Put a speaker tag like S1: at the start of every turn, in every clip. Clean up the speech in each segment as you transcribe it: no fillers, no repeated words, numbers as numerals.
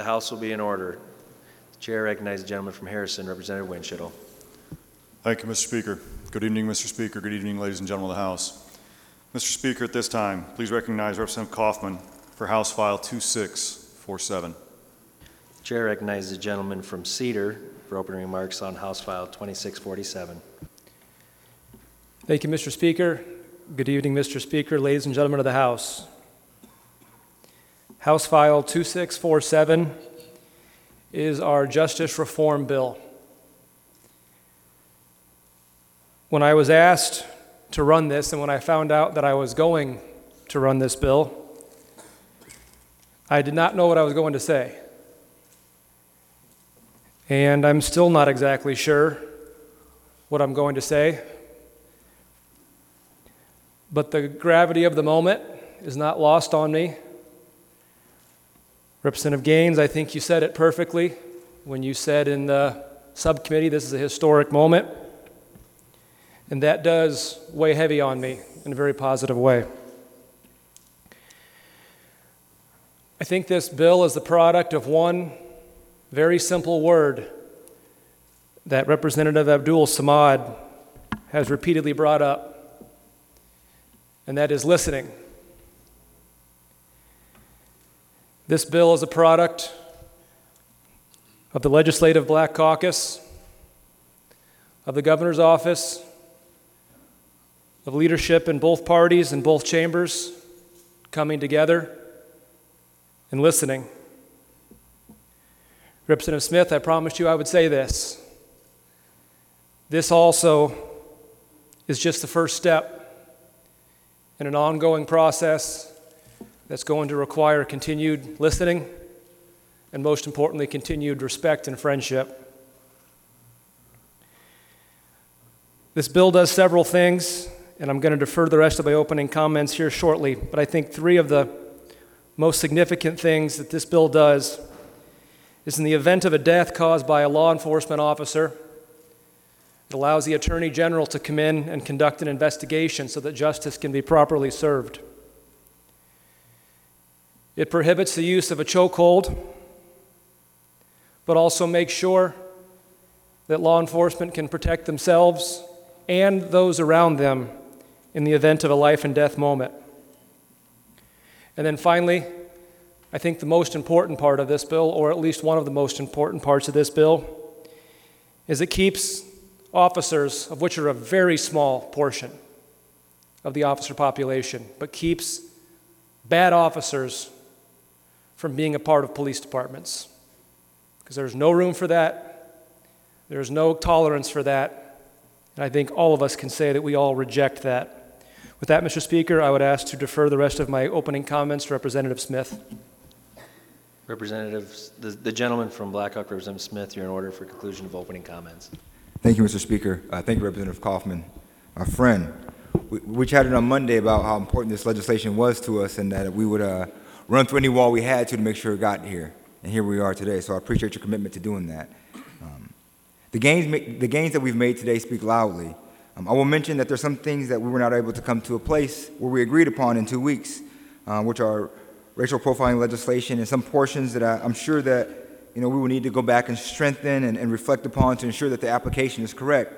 S1: The House will be in order. The Chair recognizes the gentleman from Harrison, Representative Winchell.
S2: Thank you, Mr. Speaker. Good evening, Mr. Speaker. Good evening, ladies and gentlemen of the House. Mr. Speaker, at this time, please recognize Representative Kaufman for House File 2647.
S1: The Chair recognizes the gentleman from Cedar for opening remarks on House File 2647.
S3: Thank you, Mr. Speaker. Good evening, Mr. Speaker, ladies and gentlemen of the House. House File 2647 is our Justice Reform Bill. When I was asked to run this, and when I found out that I was going to run this bill, I did not know what I was going to say. And I'm still not exactly sure what I'm going to say. But the gravity of the moment is not lost on me. Representative Gaines, I think you said it perfectly when you said in the subcommittee this is a historic moment. And that does weigh heavy on me in a very positive way. I think this bill is the product of one very simple word that Representative Abdul Samad has repeatedly brought up, and that is listening. This bill is a product of the Legislative Black Caucus, of the Governor's Office, of leadership in both parties and both chambers coming together and listening. Representative Smith, I promised you I would say this. This also is just the first step in an ongoing process that's going to require continued listening and, most importantly, continued respect and friendship. This bill does several things, and I'm going to defer the rest of my opening comments here shortly, but I think three of the most significant things that this bill does is in the event of a death caused by a law enforcement officer, it allows the Attorney General to come in and conduct an investigation so that justice can be properly served. It prohibits the use of a chokehold, but also makes sure that law enforcement can protect themselves and those around them in the event of a life and death moment. And then finally, I think the most important part of this bill, or at least one of the most important parts of this bill, is it keeps officers, of which are a very small portion of the officer population, but keeps bad officers from being a part of police departments. Because there's no room for that, there's no tolerance for that, and I think all of us can say that we all reject that. With that, Mr. Speaker, I would ask to defer the rest of my opening comments to Representative Smith.
S1: Representative, the gentleman from Blackhawk, Representative Smith, you're in order for conclusion of opening comments.
S4: Thank you, Mr. Speaker. Thank you, Representative Kaufman, our friend. We chatted on Monday about how important this legislation was to us and that we would run through any wall we had to make sure it got here. And here we are today, so I appreciate your commitment to doing that. The gains that we've made today speak loudly. I will mention that there's some things that we were not able to come to a place where we agreed upon in 2 weeks, which are racial profiling legislation and some portions that I'm sure that we will need to go back and strengthen and reflect upon to ensure that the application is correct.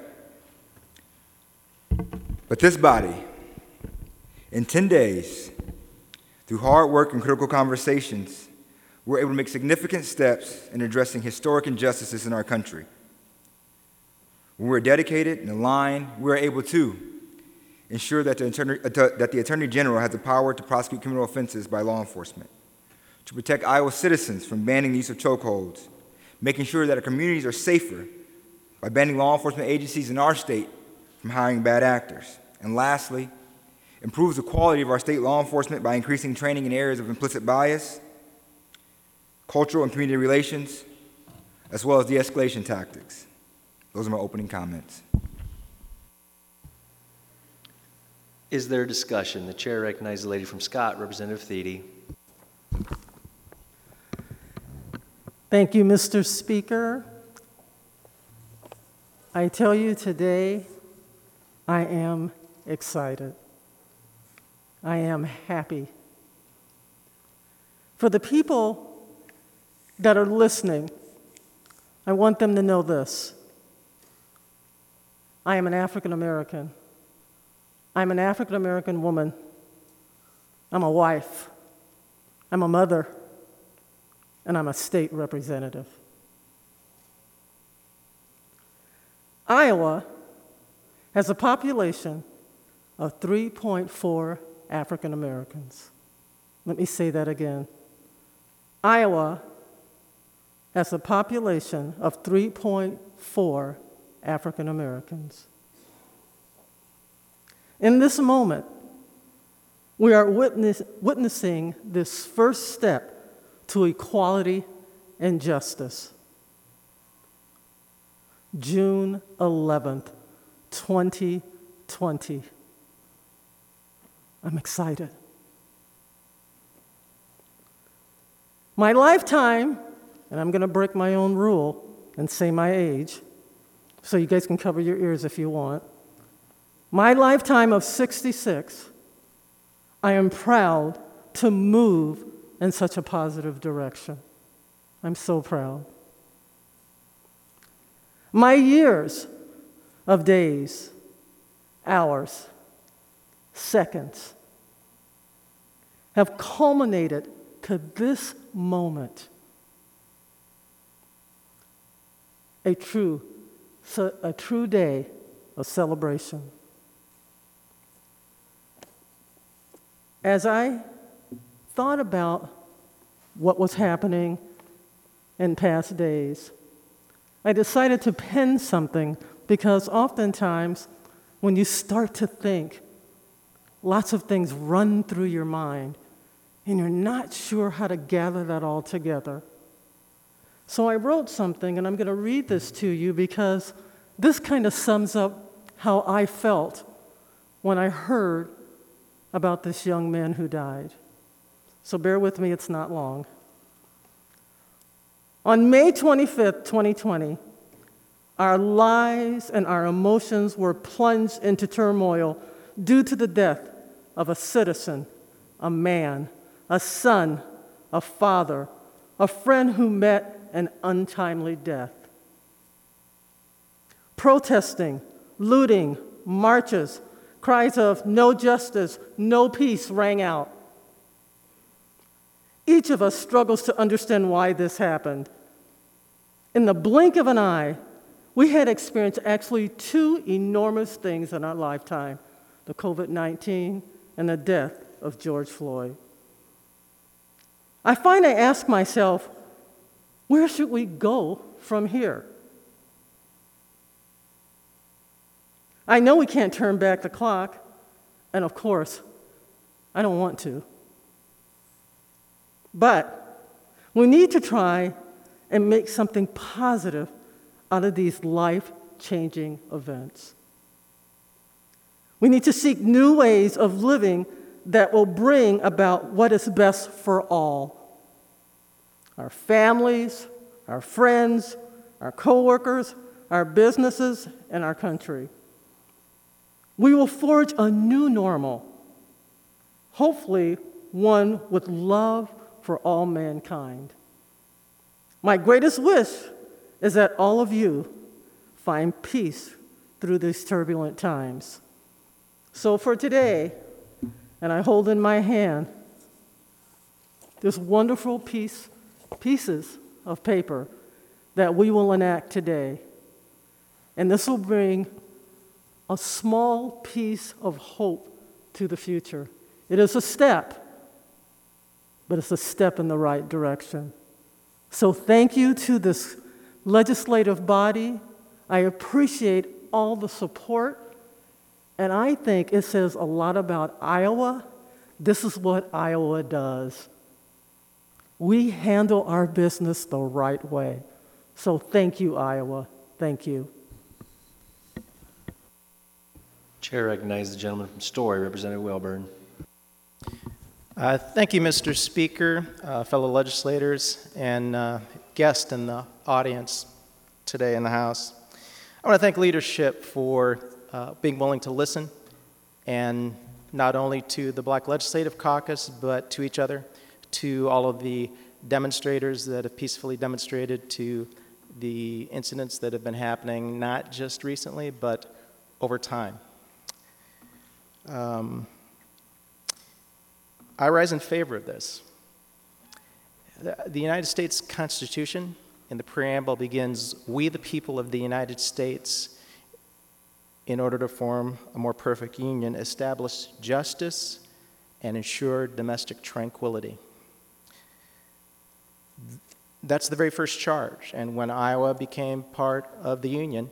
S4: But this body, in 10 days, through hard work and critical conversations, we're able to make significant steps in addressing historic injustices in our country. When we're dedicated and aligned, we're able to ensure that the Attorney General has the power to prosecute criminal offenses by law enforcement, to protect Iowa citizens from banning the use of chokeholds, making sure that our communities are safer by banning law enforcement agencies in our state from hiring bad actors, and lastly, improves the quality of our state law enforcement by increasing training in areas of implicit bias, cultural and community relations, as well as de-escalation tactics. Those are my opening comments.
S1: Is there discussion? The chair recognizes the lady from Scott, Representative Thiede.
S5: Thank you, Mr. Speaker. I tell you today, I am excited. I am happy. For the people that are listening, I want them to know this. I am an African American. I'm an African American woman. I'm a wife. I'm a mother. And I'm a state representative. Iowa has a population of 3.4 African Americans. Let me say that again. Iowa has a population of 3.4 African Americans. In this moment, we are witnessing this first step to equality and justice. June 11th, 2020. I'm excited. My lifetime, and I'm going to break my own rule and say my age, so you guys can cover your ears if you want. My lifetime of 66, I am proud to move in such a positive direction. I'm so proud. My years of days, hours, seconds have culminated to this moment. A true day of celebration. As I thought about what was happening in past days, I decided to pen something because oftentimes when you start to think, lots of things run through your mind and you're not sure how to gather that all together. So I wrote something, and I'm going to read this to you because this kind of sums up how I felt when I heard about this young man who died. So bear with me, it's not long. On May 25th, 2020, our lives and our emotions were plunged into turmoil due to the death of a citizen, a man, a son, a father, a friend who met an untimely death. Protesting, looting, marches, cries of no justice, no peace rang out. Each of us struggles to understand why this happened. In the blink of an eye, we had experienced actually two enormous things in our lifetime, the COVID-19 and the death of George Floyd. I ask myself, where should we go from here? I know we can't turn back the clock, and of course, I don't want to. But we need to try and make something positive out of these life-changing events. We need to seek new ways of living that will bring about what is best for all. Our families, our friends, our coworkers, our businesses, and our country. We will forge a new normal, hopefully one with love for all mankind. My greatest wish is that all of you find peace through these turbulent times. So for today, and I hold in my hand this wonderful pieces of paper that we will enact today. And this will bring a small piece of hope to the future. It is a step, but it's a step in the right direction. So thank you to this legislative body. I appreciate all the support, and I think it says a lot about Iowa. This is what Iowa does. We handle our business the right way. So thank you, Iowa. Thank you.
S1: Chair recognizes the gentleman from Story, Representative Welborn.
S6: Thank you, Mr. Speaker, fellow legislators, and guests in the audience today in the House. I want to thank leadership for being willing to listen, and not only to the Black Legislative Caucus, but to each other, to all of the demonstrators that have peacefully demonstrated to the incidents that have been happening, not just recently, but over time. I rise in favor of this. The United States Constitution, in the preamble, begins, "We the people of the United States, in order to form a more perfect union, establish justice and ensure domestic tranquility." That's the very first charge. And when Iowa became part of the Union,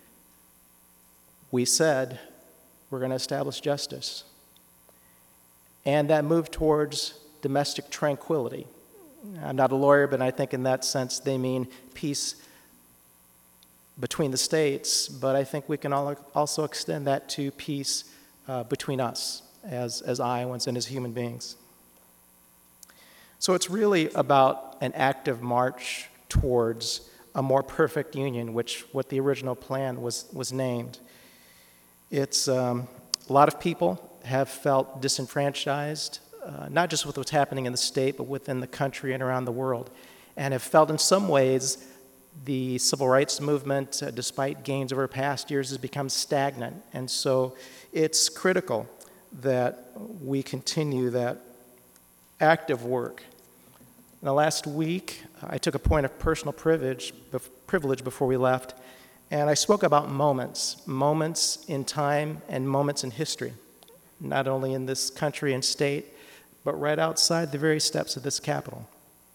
S6: we said, we're going to establish justice. And that moved towards domestic tranquility. I'm not a lawyer, but I think in that sense they mean peace between the states, but I think we can also extend that to peace between us as Iowans and as human beings. So it's really about an active march towards a more perfect union, what the original plan was named. It's a lot of people have felt disenfranchised, not just with what's happening in the state, but within the country and around the world, and have felt in some ways the civil rights movement, despite gains over past years, has become stagnant. And so it's critical that we continue that active work. In the last week, I took a point of personal privilege before we left, and I spoke about moments in time and moments in history, not only in this country and state, but right outside the very steps of this Capitol.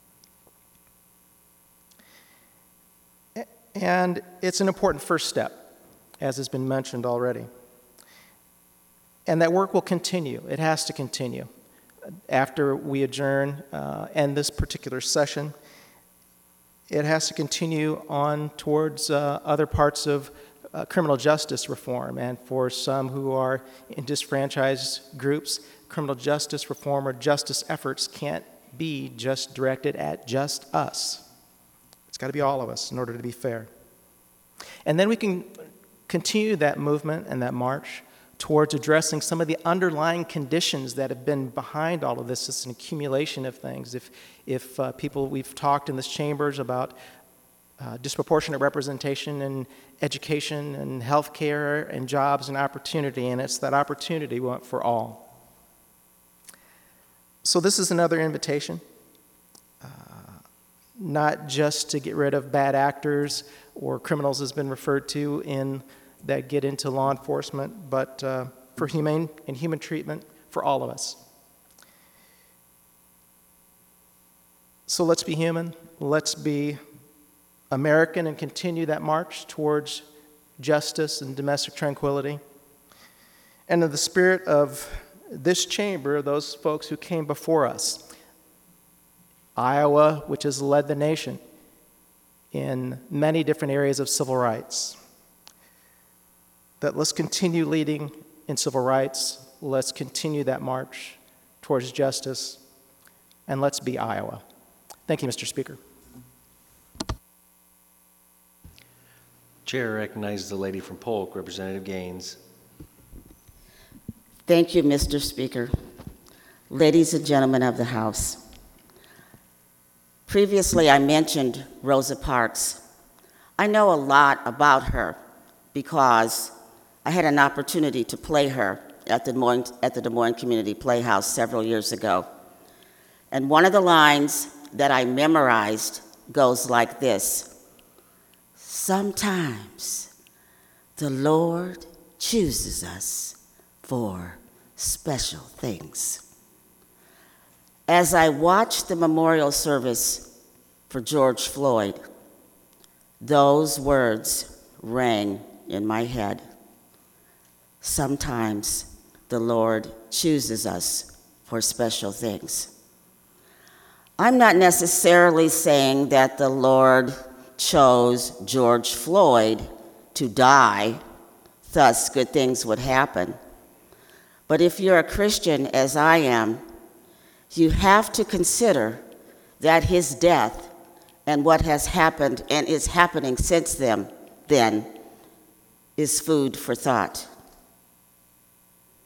S6: And it's an important first step, as has been mentioned already. And that work will continue. It has to continue. After we adjourn, end this particular session, it has to continue on towards other parts of criminal justice reform. And for some who are in disfranchised groups, criminal justice reform or justice efforts can't be just directed at just us. It's got to be all of us in order to be fair. And then we can continue that movement and that march towards addressing some of the underlying conditions that have been behind all of this. It's an accumulation of things. If we've talked in this chambers about disproportionate representation in education and healthcare and jobs and opportunity, and it's that opportunity we want for all. So this is another invitation, not just to get rid of bad actors or criminals, as been referred to that get into law enforcement, but for humane and human treatment for all of us. So let's be human, let's be American and continue that march towards justice and domestic tranquility. And in the spirit of this chamber, those folks who came before us, Iowa, which has led the nation in many different areas of civil rights, that let's continue leading in civil rights, let's continue that march towards justice, and let's be Iowa. Thank you, Mr. Speaker.
S1: Chair recognizes the lady from Polk, Representative Gaines.
S7: Thank you, Mr. Speaker. Ladies and gentlemen of the House, previously I mentioned Rosa Parks. I know a lot about her because I had an opportunity to play her at the Des Moines Community Playhouse several years ago. And one of the lines that I memorized goes like this: "Sometimes the Lord chooses us for special things." As I watched the memorial service for George Floyd, those words rang in my head. Sometimes the Lord chooses us for special things. I'm not necessarily saying that the Lord chose George Floyd to die, thus good things would happen. But if you're a Christian, as I am, you have to consider that his death and what has happened and is happening since then is food for thought.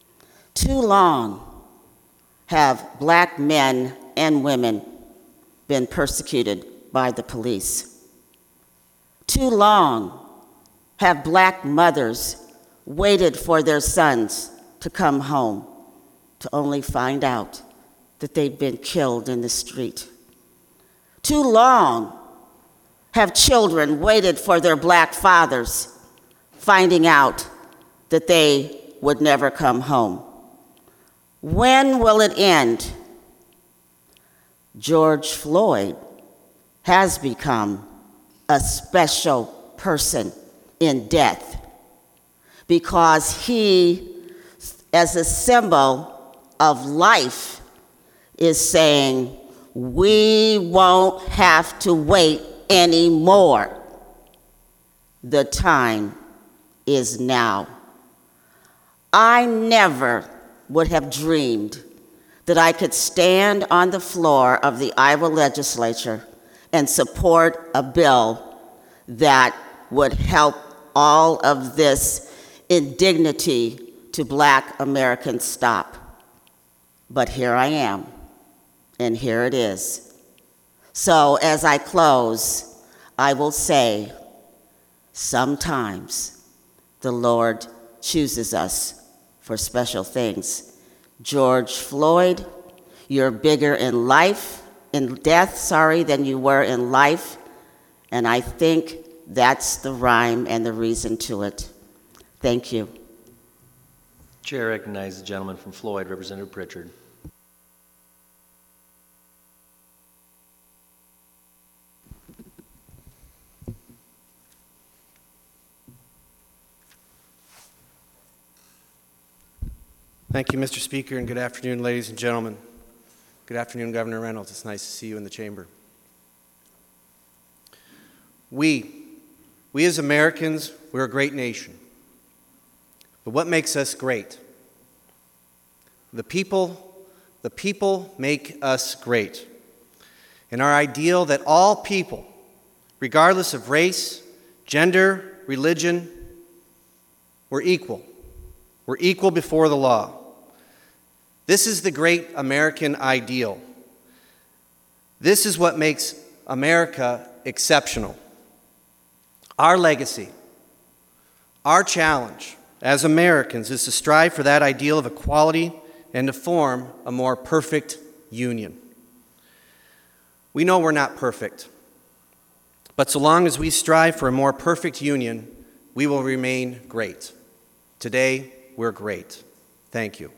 S7: Too long have black men and women been persecuted by the police. Too long have black mothers waited for their sons to come home to only find out that they've been killed in the street. Too long have children waited for their black fathers, finding out that they would never come home. When will it end? George Floyd has become a special person in death because he, as a symbol of life, is saying, we won't have to wait anymore. The time is now. I never would have dreamed that I could stand on the floor of the Iowa legislature and support a bill that would help all of this indignity to Black Americans stop. But here I am, and here it is. So as I close, I will say, sometimes the Lord chooses us for special things. George Floyd, you're bigger in death, than you were in life, and I think that's the rhyme and the reason to it. Thank you.
S1: Chair recognizes the gentleman from Floyd, Representative Pritchard.
S8: Thank you, Mr. Speaker, and good afternoon, ladies and gentlemen. Good afternoon, Governor Reynolds. It's nice to see you in the chamber. We as Americans, we're a great nation. But what makes us great? The people make us great. And our ideal that all people, regardless of race, gender, religion, we're equal. We're equal before the law. This is the great American ideal. This is what makes America exceptional. Our legacy, our challenge as Americans is to strive for that ideal of equality and to form a more perfect union. We know we're not perfect, but so long as we strive for a more perfect union, we will remain great. Today, we're great. Thank you.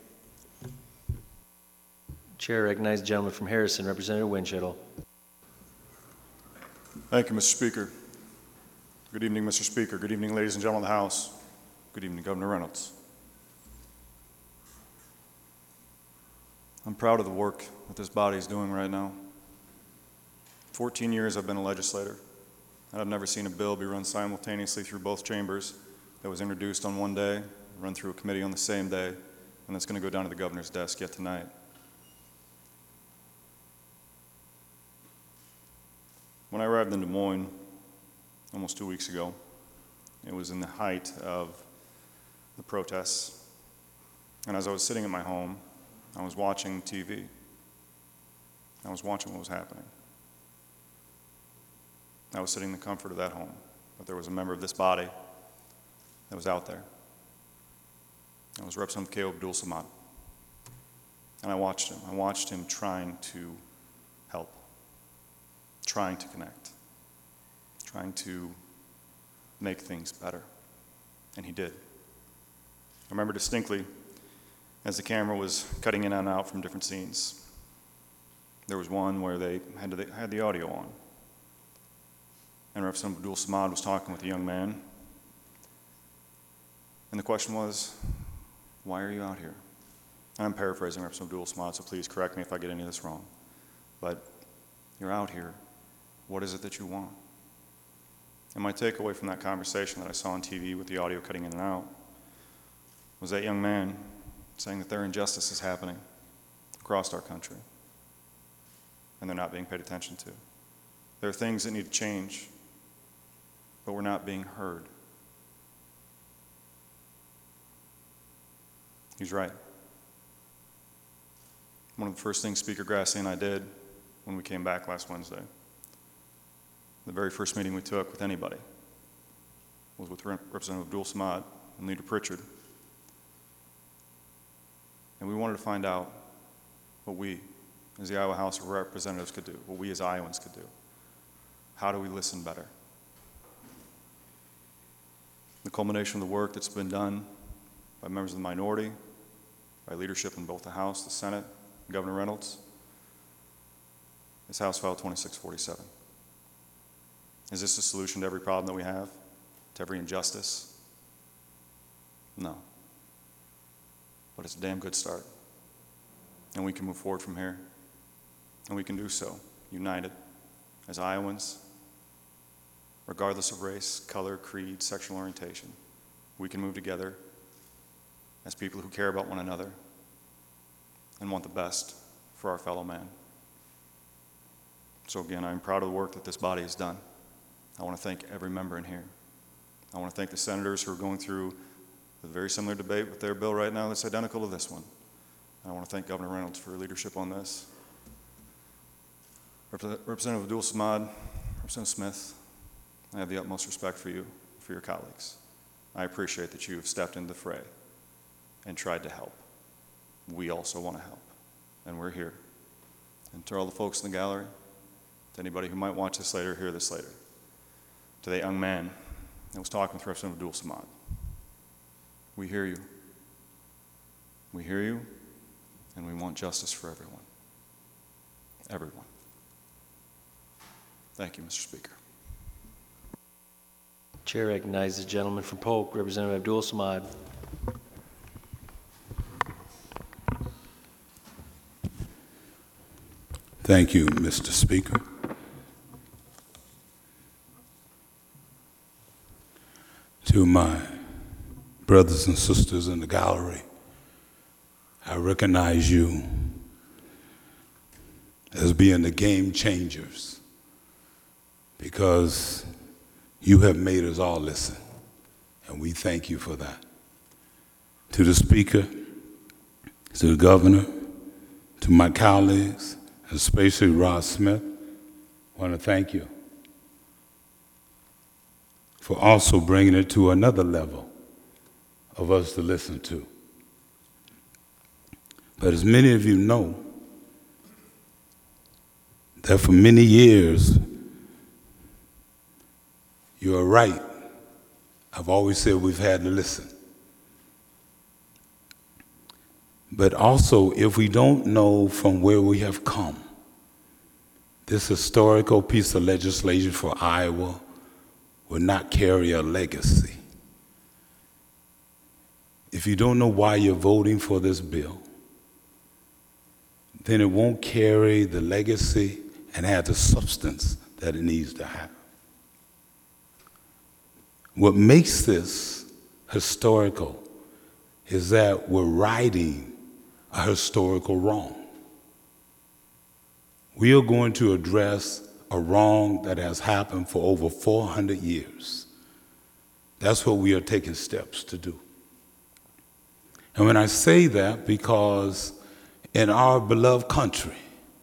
S1: Chair recognizes the gentleman from Harrison, Representative Winchell.
S2: Thank you, Mr. Speaker. Good evening, Mr. Speaker. Good evening, ladies and gentlemen of the House. Good evening, Governor Reynolds. I'm proud of the work that this body is doing right now. 14 years I've been a legislator, and I've never seen a bill be run simultaneously through both chambers that was introduced on one day, run through a committee on the same day, and that's going to go down to the governor's desk yet tonight. When I arrived in Des Moines almost 2 weeks ago, it was in the height of the protests. And as I was sitting at my home, I was watching TV. I was watching what was happening. I was sitting in the comfort of that home, but there was a member of this body that was out there. That was Representative Caleb Abdul-Samad. And I watched him. I watched him trying to help, trying to connect, trying to make things better. And he did. I remember distinctly as the camera was cutting in and out from different scenes. There was one where they had the audio on. And Representative Abdul-Samad was talking with a young man. And the question was, why are you out here? And I'm paraphrasing Representative Abdul-Samad, so please correct me if I get any of this wrong. But you're out here. What is it that you want? And my takeaway from that conversation that I saw on TV with the audio cutting in and out was that young man saying that there are injustices happening across our country, and they're not being paid attention to. There are things that need to change, but we're not being heard. He's right. One of the first things Speaker Grassley and I did when we came back last Wednesday. The very first meeting we took with anybody was with Representative Abdul Samad and Leader Pritchard. And we wanted to find out what we, as the Iowa House of Representatives, could do, what we as Iowans could do. How do we listen better? The culmination of the work that's been done by members of the minority, by leadership in both the House, the Senate, Governor Reynolds, is House File 2647. Is this a solution to every problem that we have? To every injustice? No. But it's a damn good start. And we can move forward from here. And we can do so united as Iowans, regardless of race, color, creed, sexual orientation. We can move together as people who care about one another and want the best for our fellow man. So again, I'm proud of the work that this body has done. I want to thank every member in here. I want to thank the senators who are going through a very similar debate with their bill right now that's identical to this one. And I want to thank Governor Reynolds for her leadership on this. Representative Abdul Samad, Representative Smith, I have the utmost respect for you, for your colleagues. I appreciate that you have stepped into the fray and tried to help. We also want to help, and we're here. And to all the folks in the gallery, to anybody who might watch this later, hear this later, to that young man that was talking with Representative Abdul Samad, we hear you. We hear you, and we want justice for everyone. Everyone. Thank you, Mr. Speaker.
S1: Chair recognizes the gentleman from Polk, Representative Abdul Samad.
S9: Thank you, Mr. Speaker. To my brothers and sisters in the gallery, I recognize you as being the game changers because you have made us all listen, and we thank you for that. To the Speaker, to the Governor, to my colleagues, especially Ross Smith, I want to thank you for also bringing it to another level of us to listen to. But as many of you know, that for many years, you are right. I've always said we've had to listen. But also, if we don't know from where we have come, this historical piece of legislation for Iowa will not carry a legacy. If you don't know why you're voting for this bill, then it won't carry the legacy and have the substance that it needs to have. What makes this historical is that we're righting a historical wrong. We are going to address a wrong that has happened for over 400 years. That's what we are taking steps to do. And when I say that, because in our beloved country,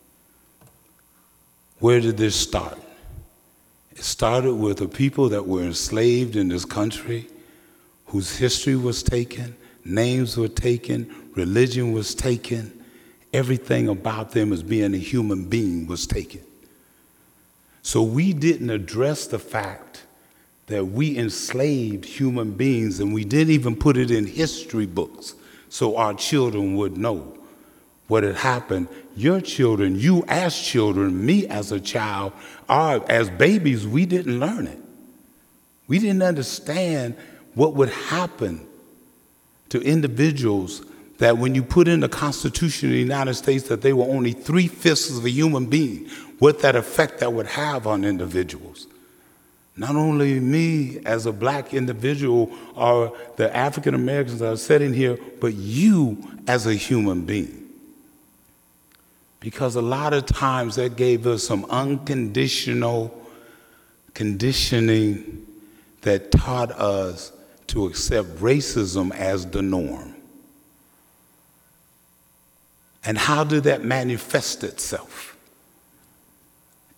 S9: where did this start? It started with the people that were enslaved in this country, whose history was taken, names were taken, religion was taken, everything about them as being a human being was taken. So we didn't address the fact that we enslaved human beings, and we didn't even put it in history books so our children would know what had happened. Your children, you as children, me as a child, as babies, we didn't learn it. We didn't understand what would happen to individuals that when you put in the Constitution of the United States that they were only 3/5 of a human being, what that effect that would have on individuals. Not only me as a black individual or the African Americans that are sitting here, but you as a human being. Because a lot of times that gave us some unconditional conditioning that taught us to accept racism as the norm. And how did that manifest itself?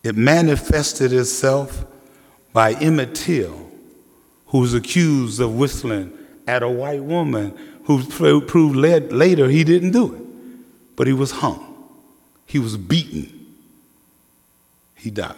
S9: It manifested itself by Emmett Till, who was accused of whistling at a white woman who proved later he didn't do it. But he was hung. He was beaten. He died.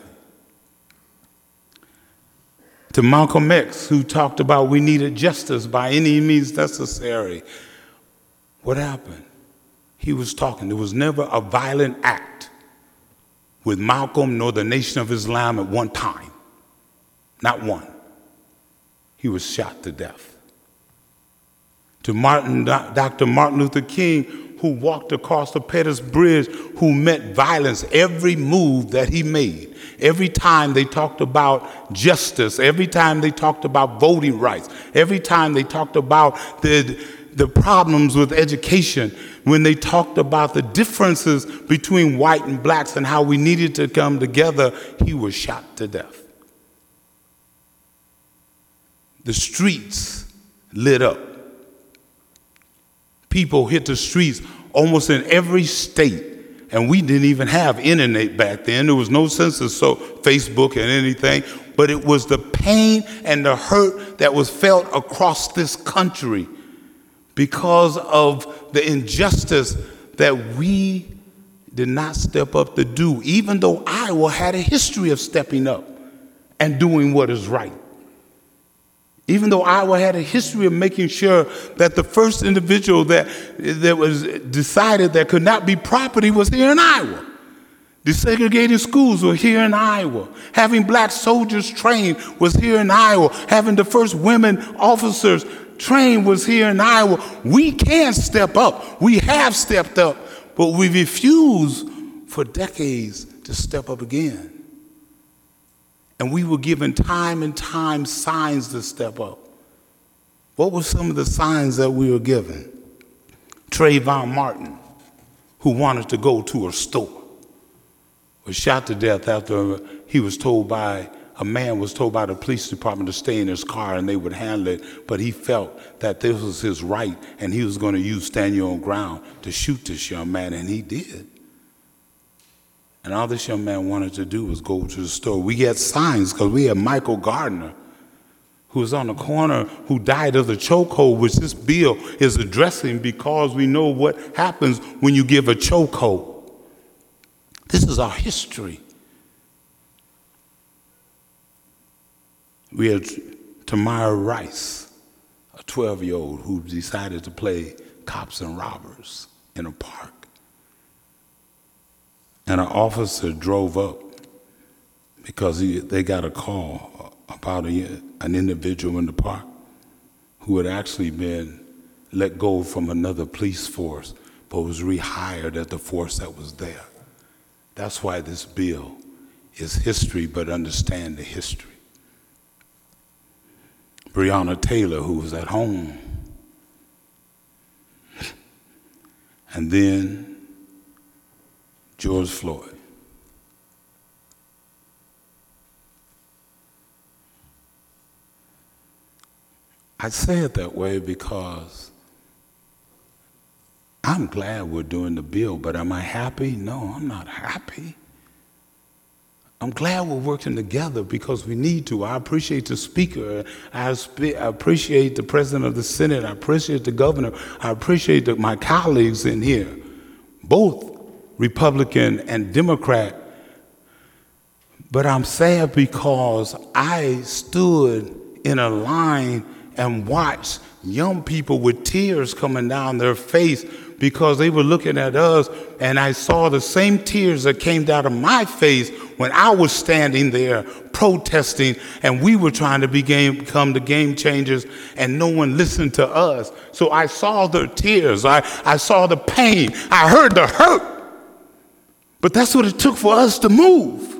S9: To Malcolm X, who talked about we needed justice by any means necessary. What happened? He was talking. There was never a violent act with Malcolm nor the Nation of Islam at one time. Not one. He was shot to death. To Dr. Martin Luther King, who walked across the Pettus Bridge, who met violence every move that he made. Every time they talked about justice, every time they talked about voting rights, every time they talked about the problems with education, when they talked about the differences between white and blacks and how we needed to come together, he was shot to death. The streets lit up. People hit the streets almost in every state. And we didn't even have internet back then. There was no census, so Facebook and anything. But it was the pain and the hurt that was felt across this country because of the injustice that we did not step up to do, even though Iowa had a history of stepping up and doing what is right. Even though Iowa had a history of making sure that the first individual that was decided that could not be property was here in Iowa. Desegregating schools were here in Iowa. Having black soldiers trained was here in Iowa. Having the first women officers trained was here in Iowa. We can step up. We have stepped up, but we refuse for decades to step up again. And we were given time and time signs to step up. What were some of the signs that we were given? Trayvon Martin, who wanted to go to a store, was shot to death after he was told by, a man was told by the police department to stay in his car and they would handle it, but he felt that this was his right and he was going to use stand your own ground to shoot this young man, and he did. And all this young man wanted to do was go to the store. We get signs because we had Michael Gardner, who was on the corner, who died of the chokehold, which this bill is addressing because we know what happens when you give a chokehold. This is our history. We had Tamir Rice, a 12-year-old who decided to play cops and robbers in a park. And an officer drove up because they got a call about an individual in the park who had actually been let go from another police force, but was rehired at the force that was there. That's why this bill is history, but understand the history. Breonna Taylor, who was at home. And then George Floyd. I say it that way because I'm glad we're doing the bill, but am I happy? No, I'm not happy. I'm glad we're working together because we need to. I appreciate the speaker. I appreciate the president of the Senate. I appreciate the governor. I appreciate my colleagues in here, both Republican and Democrat. But I'm sad because I stood in a line and watched young people with tears coming down their face because they were looking at us, and I saw the same tears that came down of my face when I was standing there protesting and we were trying to become the game changers and no one listened to us. So I saw their tears. I saw the pain. I heard the hurt. But that's what it took for us to move.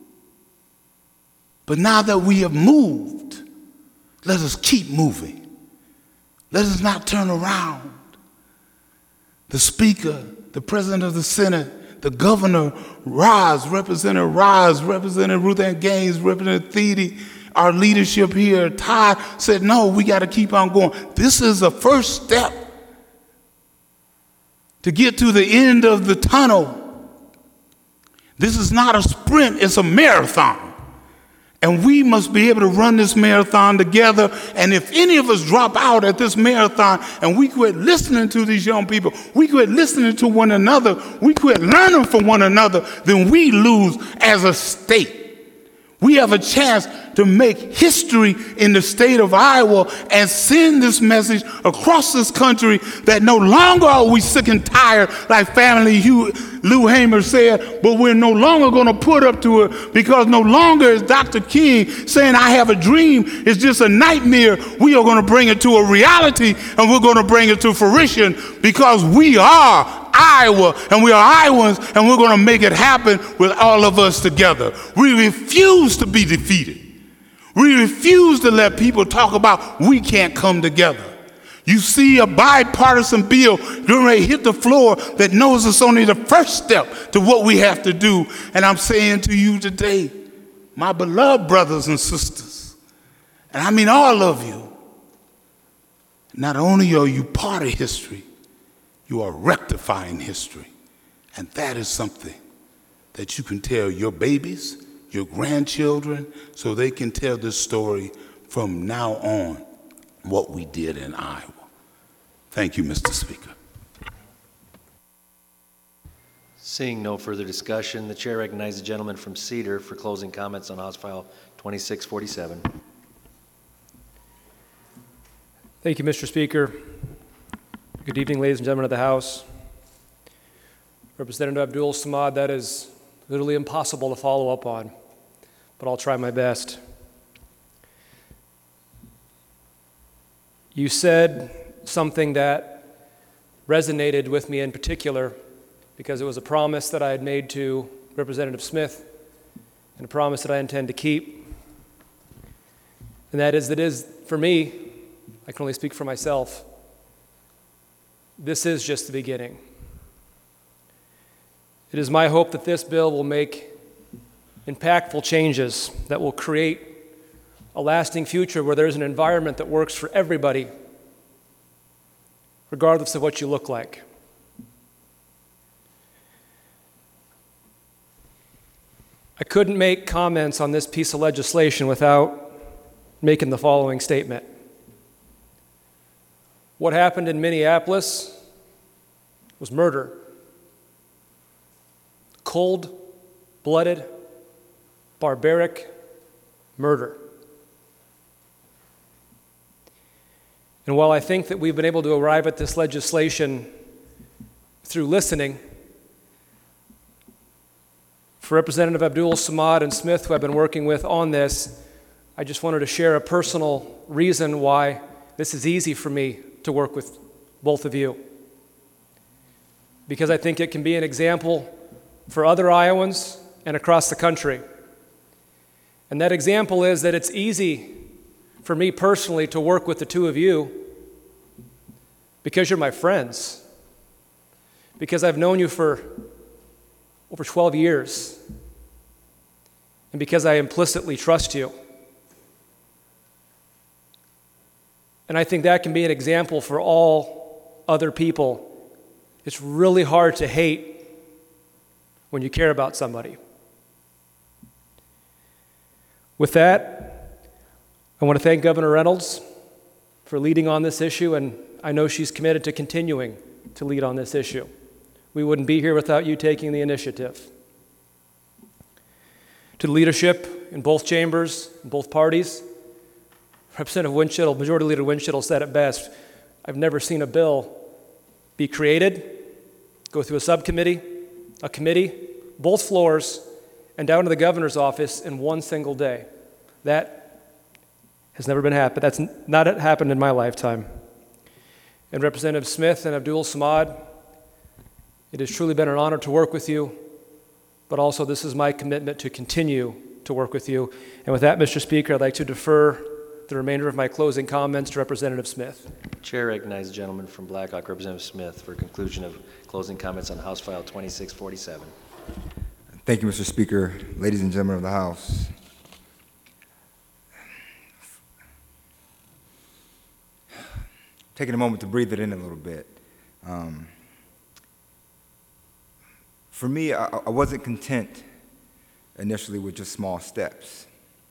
S9: But now that we have moved, let us keep moving. Let us not turn around. The Speaker, the President of the Senate, the Governor, Representative Ruth Ann Gaines, Representative Thiede, our leadership here, Todd said, no, we got to keep on going. This is the first step to get to the end of the tunnel. This is not a sprint, it's a marathon. And we must be able to run this marathon together. And if any of us drop out at this marathon and we quit listening to these young people, we quit listening to one another, we quit learning from one another, then we lose as a state. We have a chance to make history in the state of Iowa and send this message across this country that no longer are we sick and tired, like Family Lou Hamer said, but we're no longer going to put up to it, because no longer is Dr. King saying, I have a dream, it's just a nightmare. We are going to bring it to a reality, and we're going to bring it to fruition, because we are Iowa, and we are Iowans, and we're going to make it happen with all of us together. We refuse to be defeated. We refuse to let people talk about we can't come together. You see a bipartisan bill getting ready to hit the floor that knows it's only the first step to what we have to do. And I'm saying to you today, my beloved brothers and sisters, and I mean all of you, not only are you part of history, you are rectifying history. And that is something that you can tell your babies, your grandchildren, so they can tell this story from now on, what we did in Iowa. Thank you, Mr. Speaker.
S1: Seeing no further discussion, the chair recognizes the gentleman from Cedar for closing comments on House File 2647.
S3: Thank you, Mr. Speaker. Good evening, ladies and gentlemen of the House. Representative Abdul Samad, that is literally impossible to follow up on, but I'll try my best. You said something that resonated with me in particular, because it was a promise that I had made to Representative Smith and a promise that I intend to keep. And that is for me, I can only speak for myself, this is just the beginning. It is my hope that this bill will make impactful changes that will create a lasting future where there's an environment that works for everybody, regardless of what you look like. I couldn't make comments on this piece of legislation without making the following statement. What happened in Minneapolis was murder. Cold-blooded, barbaric murder. And while I think that we've been able to arrive at this legislation through listening, for Representative Abdul Samad and Smith, who I've been working with on this, I just wanted to share a personal reason why this is easy for me to work with both of you. Because I think it can be an example for other Iowans and across the country. And that example is that it's easy for me personally to work with the two of you because you're my friends, because I've known you for over 12 years, and because I implicitly trust you. And I think that can be an example for all other people. It's really hard to hate when you care about somebody. With that, I want to thank Governor Reynolds for leading on this issue, and I know she's committed to continuing to lead on this issue. We wouldn't be here without you taking the initiative. To the leadership in both chambers, in both parties, Representative Winchell, Majority Leader Winchell said it best, I've never seen a bill be created, go through a subcommittee, a committee, both floors, and down to the governor's office in one single day. That has never been happened. That's not happened in my lifetime. And Representative Smith and Abdul Samad, it has truly been an honor to work with you, but also this is my commitment to continue to work with you. And with that, Mr. Speaker, I'd like to defer the remainder of my closing comments to Representative Smith.
S1: Chair recognizes the gentleman from Black Hawk, Representative Smith, for conclusion of closing comments on House File 2647.
S4: Thank you, Mr. Speaker. Ladies and gentlemen of the House. Taking a moment to breathe it in a little bit. For me, I wasn't content initially with just small steps.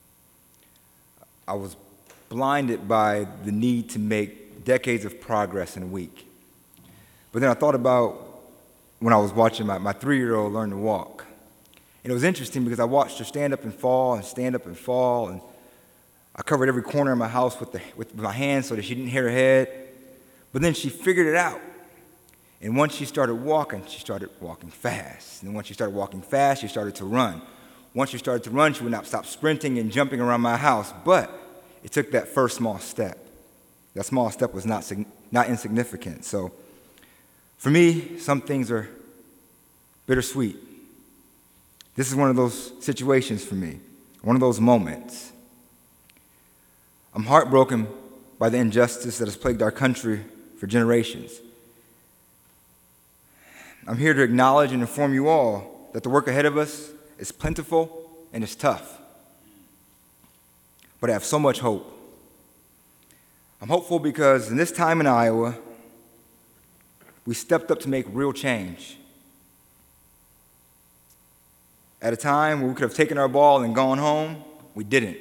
S4: I was blinded by the need to make decades of progress in a week. But then I thought about when I was watching my 3-year-old learn to walk. And it was interesting because I watched her stand up and fall and stand up and fall, and I covered every corner of my house with my hands so that she didn't hit her head. But then she figured it out. And once she started walking fast. And once she started walking fast, she started to run. Once she started to run, she would not stop sprinting and jumping around my house. But it took that first small step. That small step was not insignificant. So for me, some things are bittersweet. This is one of those situations for me, one of those moments. I'm heartbroken by the injustice that has plagued our country for generations. I'm here to acknowledge and inform you all that the work ahead of us is plentiful and it's tough. But I have so much hope. I'm hopeful because in this time in Iowa, we stepped up to make real change. At a time where we could have taken our ball and gone home, we didn't.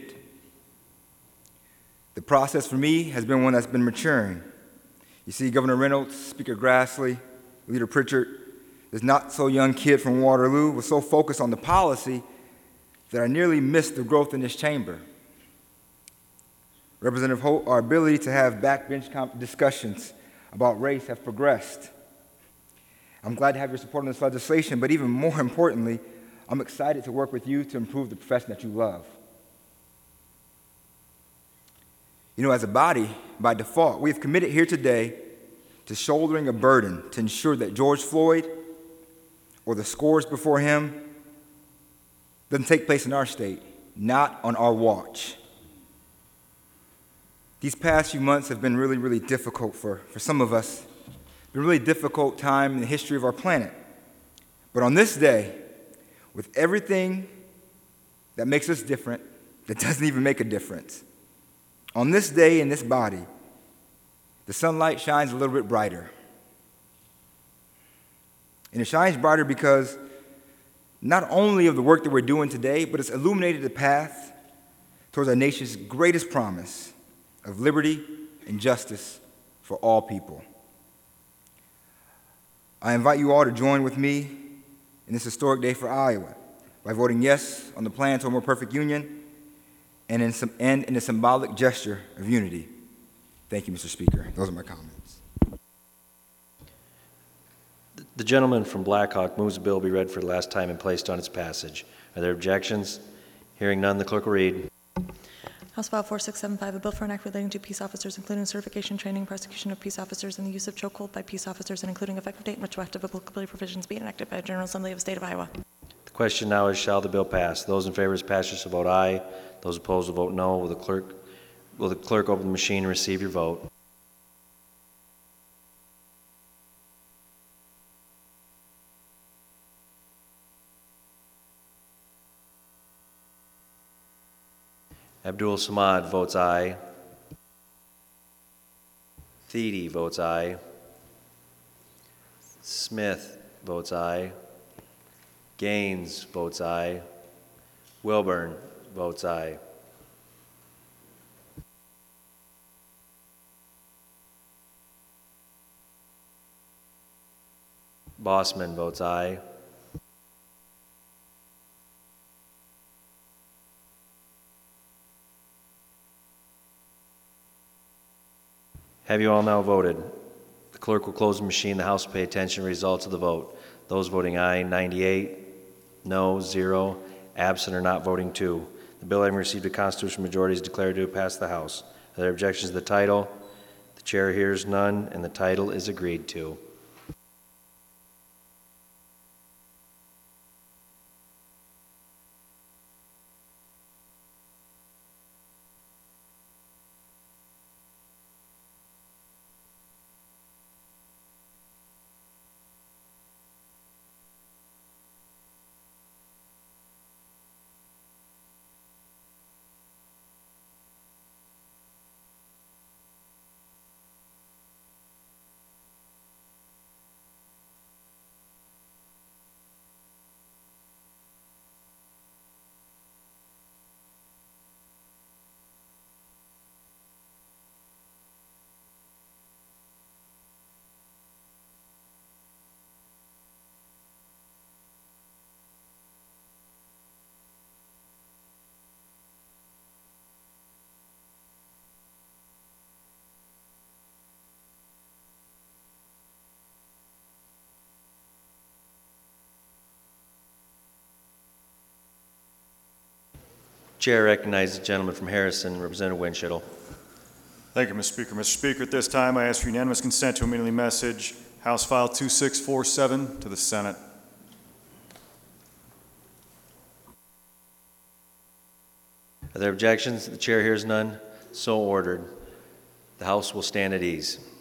S4: The process for me has been one that's been maturing. You see, Governor Reynolds, Speaker Grassley, Leader Pritchard, this not-so-young kid from Waterloo was so focused on the policy that I nearly missed the growth in this chamber. Representative Holt, our ability to have backbench discussions about race have progressed. I'm glad to have your support on this legislation, but even more importantly, I'm excited to work with you to improve the profession that you love. You know, as a body, by default, we have committed here today to shouldering a burden to ensure that George Floyd or the scores before him doesn't take place in our state, not on our watch. These past few months have been really, really difficult for some of us. It's been a really difficult time in the history of our planet. But on this day, with everything that makes us different, that doesn't even make a difference, on this day in this body, the sunlight shines a little bit brighter. And it shines brighter because not only of the work that we're doing today, but it's illuminated the path towards our nation's greatest promise of liberty and justice for all people. I invite you all to join with me in this historic day for Iowa by voting yes on the plan to a more perfect union and in a symbolic gesture of unity. Thank you, Mr. Speaker. Those are my comments.
S1: The gentleman from Blackhawk moves the bill be read for the last time and placed on its passage. Are there objections? Hearing none, the clerk will read.
S10: House File 4675, a bill for an act relating to peace officers, including certification, training, prosecution of peace officers, and the use of chokehold by peace officers, and including effective date and retroactive applicability provisions being enacted by the General Assembly of the State of Iowa.
S1: The question now is, shall the bill pass? Those in favor of its passage shall vote aye. Those opposed will vote no. Will the clerk open the machine and receive your vote? Abdul Samad votes aye. Thiede votes aye. Smith votes aye. Gaines votes aye. Wilburn votes aye. Bossman votes aye. Have you all now voted? The clerk will close the machine. The House will pay attention to the results of the vote. Those voting aye, 98. No, 0. Absent or not voting 2. The bill having received a constitutional majority is declared to have passed the House. Are there objections to the title? The chair hears none, and the title is agreed to. Chair recognizes the gentleman from Harrison, Representative Winchell.
S2: Thank you, Mr. Speaker. Mr. Speaker, at this time, I ask for unanimous consent to immediately message House File 2647 to the Senate.
S1: Are there objections? The chair hears none. So ordered. The House will stand at ease.